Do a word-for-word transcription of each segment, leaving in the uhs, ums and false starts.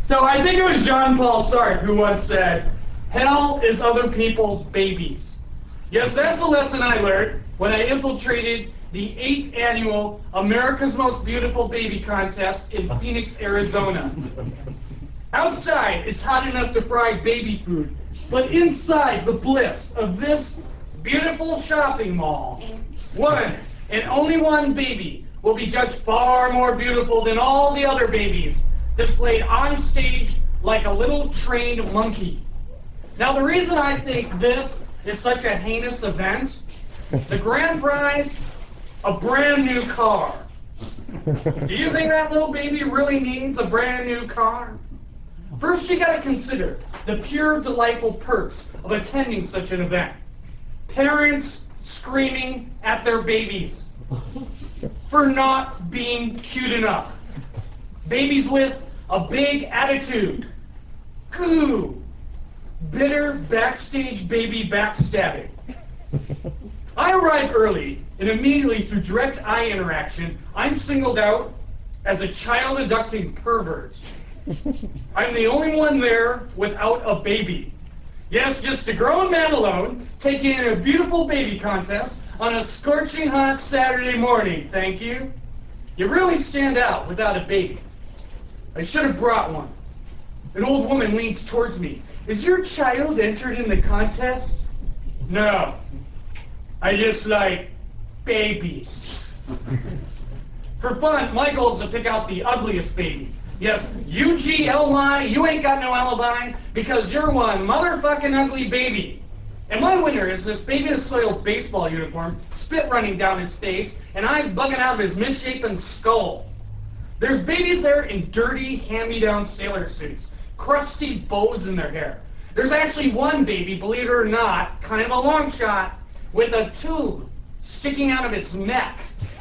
So I think it was Jean-Paul Sartre who once said, hell is other people's babies. Yes, that's a lesson I learned when I infiltrated the eighth annual America's Most Beautiful Baby Contest in Phoenix, Arizona. Outside, it's hot enough to fry baby food, but inside the bliss of this beautiful shopping mall, one and only one baby will be judged far more beautiful than all the other babies, displayed on stage like a little trained monkey. Now, the reason I think this is such a heinous event, the grand prize, a brand new car. Do you think that little baby really needs a brand new car? First, you got to consider the pure, delightful perks of attending such an event. Parents screaming at their babies for not being cute enough. Babies with a big attitude. Goo. Bitter backstage baby backstabbing. I arrive early, and immediately through direct eye interaction, I'm singled out as a child-abducting pervert. I'm the only one there without a baby. Yes, just a grown man alone, taking in a beautiful baby contest on a scorching hot Saturday morning, thank you. You really stand out without a baby. I should have brought one. An old woman leans towards me. Is your child entered in the contest? No. I just like babies. For fun, my goal is to pick out the ugliest baby. Yes, U G L Y, you ain't got no alibi because you're one motherfucking ugly baby. And my winner is this baby in a soiled baseball uniform, spit running down his face, and eyes bugging out of his misshapen skull. There's babies there in dirty, hand-me-down sailor suits, crusty bows in their hair. There's actually one baby, believe it or not, kind of a long shot, with a tube sticking out of its neck.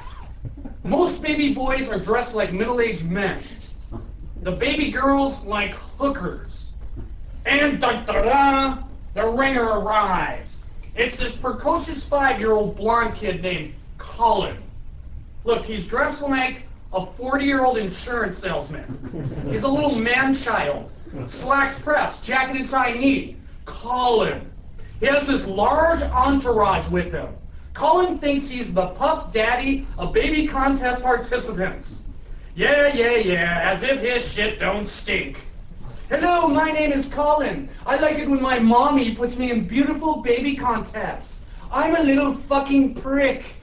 Most baby boys are dressed like middle-aged men. The baby girls like hookers. And da-da-da, the ringer arrives. It's this precocious five-year-old blonde kid named Colin. Look, he's dressed like a forty-year-old insurance salesman. He's a little man-child. Slacks pressed, jacket and tie neat. Colin. He has this large entourage with him. Colin thinks he's the puff daddy of baby contest participants. Yeah, yeah, yeah, as if his shit don't stink. Hello, my name is Colin. I like it when my mommy puts me in beautiful baby contests. I'm a little fucking prick.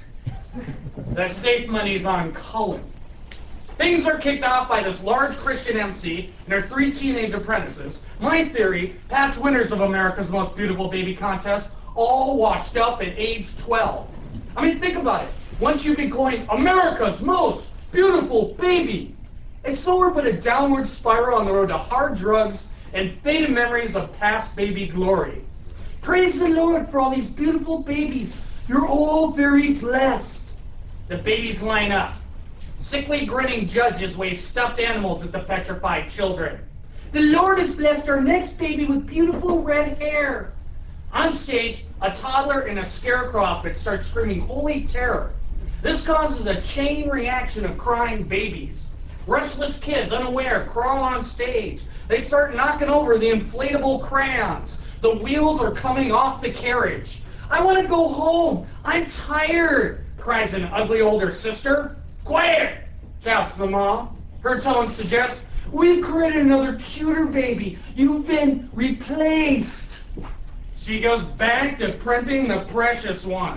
The safe money's on Colin. Things are kicked off by this large Christian M C and her three teenage apprentices. My theory, past winners of America's Most Beautiful Baby Contest, all washed up at age twelve. I mean, think about it. Once you get going, America's Most Beautiful Baby, it's nowhere but a downward spiral on the road to hard drugs and faded memories of past baby glory. Praise the Lord for all these beautiful babies. You're all very blessed. The babies line up. Sickly grinning judges wave stuffed animals at the petrified children. The Lord has blessed our next baby with beautiful red hair. On stage, a toddler in a scarecrow outfit starts screaming holy terror. This causes a chain reaction of crying babies. Restless kids, unaware, crawl on stage. They start knocking over the inflatable crayons. The wheels are coming off the carriage. I want to go home. I'm tired, cries an ugly older sister. Quiet, shouts the mom. Her tone suggests, we've created another cuter baby. You've been replaced. She goes back to primping the precious one.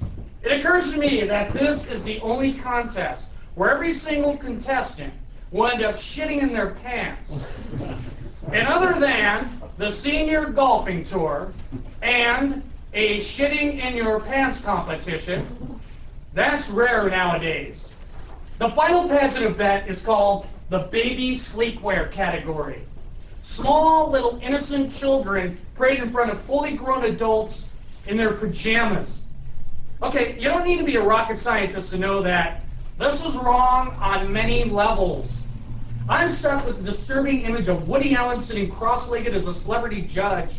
It occurs to me that this is the only contest where every single contestant will end up shitting in their pants. And other than the senior golfing tour and a shitting in your pants competition, that's rare nowadays. The final pageant event is called the baby sleepwear category. Small little innocent children parade in front of fully grown adults in their pajamas. Okay, you don't need to be a rocket scientist to know that this is wrong on many levels. I'm stuck with the disturbing image of Woody Allen sitting cross-legged as a celebrity judge.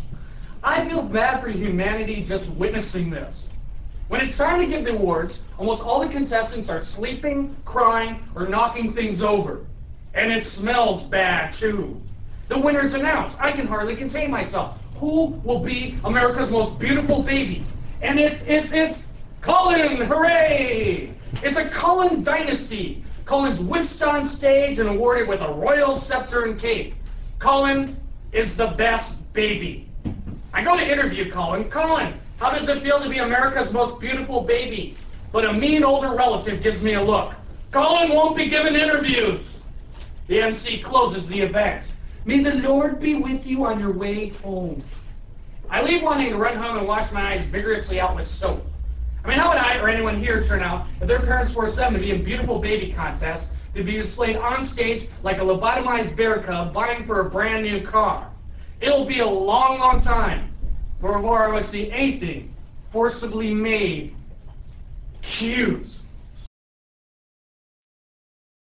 I feel bad for humanity just witnessing this. When it's time to give the awards, almost all the contestants are sleeping, crying, or knocking things over. And it smells bad, too. The winner's announced. I can hardly contain myself. Who will be America's most beautiful baby? And it's, it's, it's Cullen, hooray! It's a Cullen dynasty. Cullen's whisked on stage and awarded with a royal scepter and cape. Cullen is the best baby. I go to interview Cullen. Cullen, how does it feel to be America's most beautiful baby? But a mean older relative gives me a look. Cullen won't be giving interviews. The M C closes the event. May the Lord be with you on your way home. I leave wanting to run home and wash my eyes vigorously out with soap. I mean, how would I or anyone here turn out if their parents forced them to be in beautiful baby contests, to be displayed on stage like a lobotomized bear cub vying for a brand new car? It'll be a long, long time before I will see anything forcibly made cute.